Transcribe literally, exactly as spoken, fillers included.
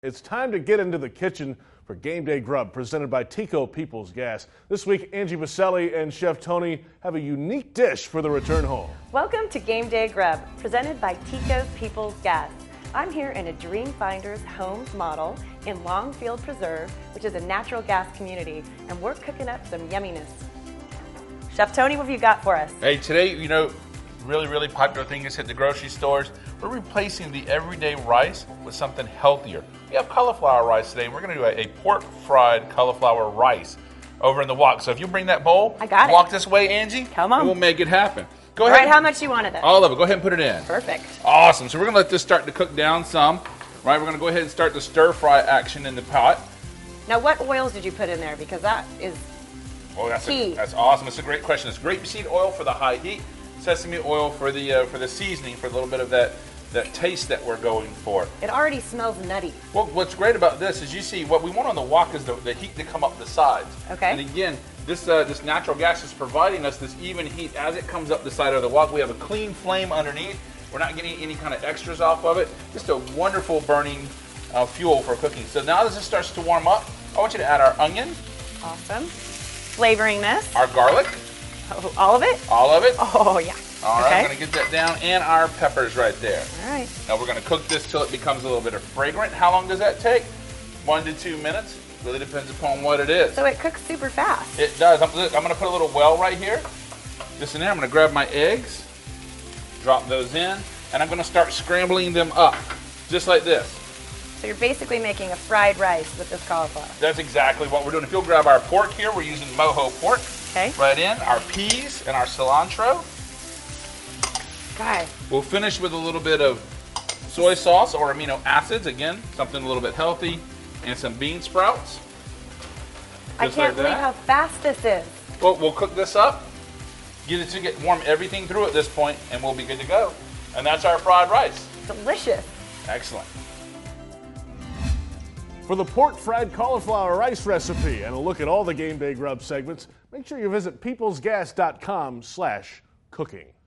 It's time to get into the kitchen for Game Day Grub, presented by Tico People's Gas. This week, Angie Baselli and Chef Tony have a unique dish for the return home. Welcome to Game Day Grub, presented by Tico People's Gas. I'm here in a Dreamfinders Homes model in Longfield Preserve, which is a natural gas community, and we're cooking up some yumminess. Chef Tony, what have you got for us? Hey, today, you know, really, really popular thing is hit the grocery stores. We're replacing the everyday rice with something healthier. We have cauliflower rice today. We're going to do a, a pork fried cauliflower rice over in the wok. So if you bring that bowl, I got it. Walk this way, Angie. Come on. We'll make it happen. Go All ahead. right, how much you want of it? All of it. Go ahead and put it in. Perfect. Awesome. So we're going to let this start to cook down some. Right, we're going to go ahead and start the stir fry action in the pot. Now, what oils did you put in there? Because that is Oh, that's key. A, that's awesome. It's a great question. It's grapeseed oil for the high heat, sesame oil for the uh, for the seasoning, for a little bit of that that taste that we're going for. It already smells nutty. Well, what's great about this is you see what we want on the wok is the, the heat to come up the sides. Okay. And again, this uh, this natural gas is providing us this even heat as it comes up the side of the wok. We have a clean flame underneath. We're not getting any kind of extras off of it. Just a wonderful burning uh, fuel for cooking. So now as this starts to warm up, I want you to add our onion. Awesome. Flavoring this. Our garlic. Oh, all of it? All of it. Oh, yeah. All right, okay. I'm going to get that down, and our peppers right there. All right. Now we're going to cook this till it becomes a little bit of fragrant. How long does that take? One to two minutes. Really depends upon what it is. So it cooks super fast. It does. I'm, I'm going to put a little well right here. Just in there. I'm going to grab my eggs, drop those in, and I'm going to start scrambling them up, just like this. So you're basically making a fried rice with this cauliflower. That's exactly what we're doing. If you'll grab our pork here, we're using mojo pork. Okay. Right in. Our peas and our cilantro. Okay. We'll finish with a little bit of soy sauce or amino acids. Again, something a little bit healthy. And some bean sprouts. I Just can't like believe that. how fast this is. Well, we'll cook this up. Get it to get warm everything through at this point, and we'll be good to go. And that's our fried rice. Delicious. Excellent. For the pork fried cauliflower rice recipe and a look at all the Game Day Grub segments, make sure you visit peoplesgas dot com slash cooking.